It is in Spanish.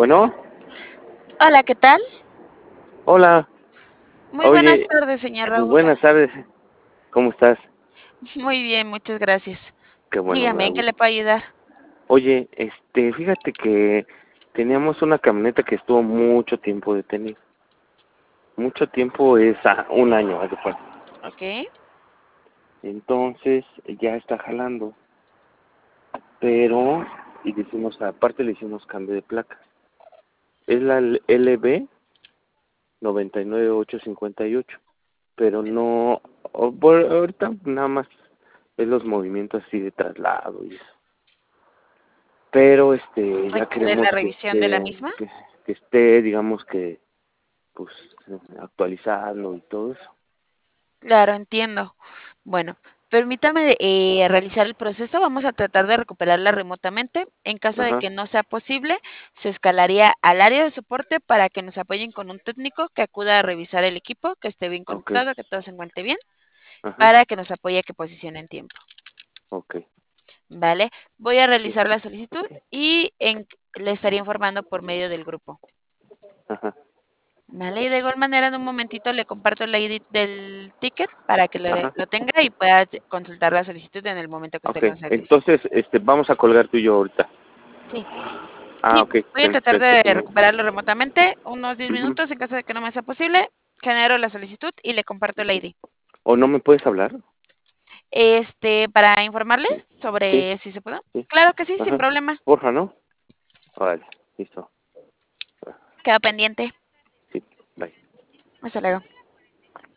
Bueno, Hola, ¿qué tal? hola. Muy buenas Oye, tardes, señor Raúl. buenas tardes. ¿Cómo estás? Muy bien, muchas gracias. Qué bueno, me Dígame, da ¿en qué le gusto. puedo ayudar? Oye, fíjate que teníamos una camioneta que estuvo mucho tiempo detenida. Mucho tiempo es un año, haz de cuenta. Ok, Entonces, ya está jalando. Pero, aparte le hicimos cambio de placas. Es la LB 99858. Pero no, ahorita nada más es los movimientos así de traslado y eso. Pero ya ¿requiere queremos la revisión de la misma? que esté, digamos que, pues, actualizarlo y todo eso. Claro, entiendo. Bueno, permítame realizar el proceso. Vamos a tratar de recuperarla remotamente. En caso de Ajá, que no sea posible, se escalaría al área de soporte para que nos apoyen con un técnico que acuda a revisar el equipo, que esté bien ok, conectado, que todo se encuentre bien, ajá, para que nos apoye a que posicione en tiempo. ok, ¿Vale? Voy a sí, realizar la solicitud y le estaría informando por medio del grupo. ajá, ¿Vale? Y de igual manera, en un momentito le comparto la ID del ticket para que ajá, lo tenga y pueda consultar la solicitud en el momento que usted ok. lo realice. Entonces, vamos a colgar tú y yo ahorita. Sí, Ah, sí, ok, voy a tratar de perfecto. recuperarlo remotamente, unos 10 Ujú. minutos. En caso de que no me sea posible, genero la solicitud y le comparto la ID. ¿O no me puedes hablar? Para informarle Sí, sobre si se puede. sí, Claro que sí, sin ajá. problema. Porfa, ¿no? Vale, listo. Queda pendiente. Sí, bye. Hasta luego.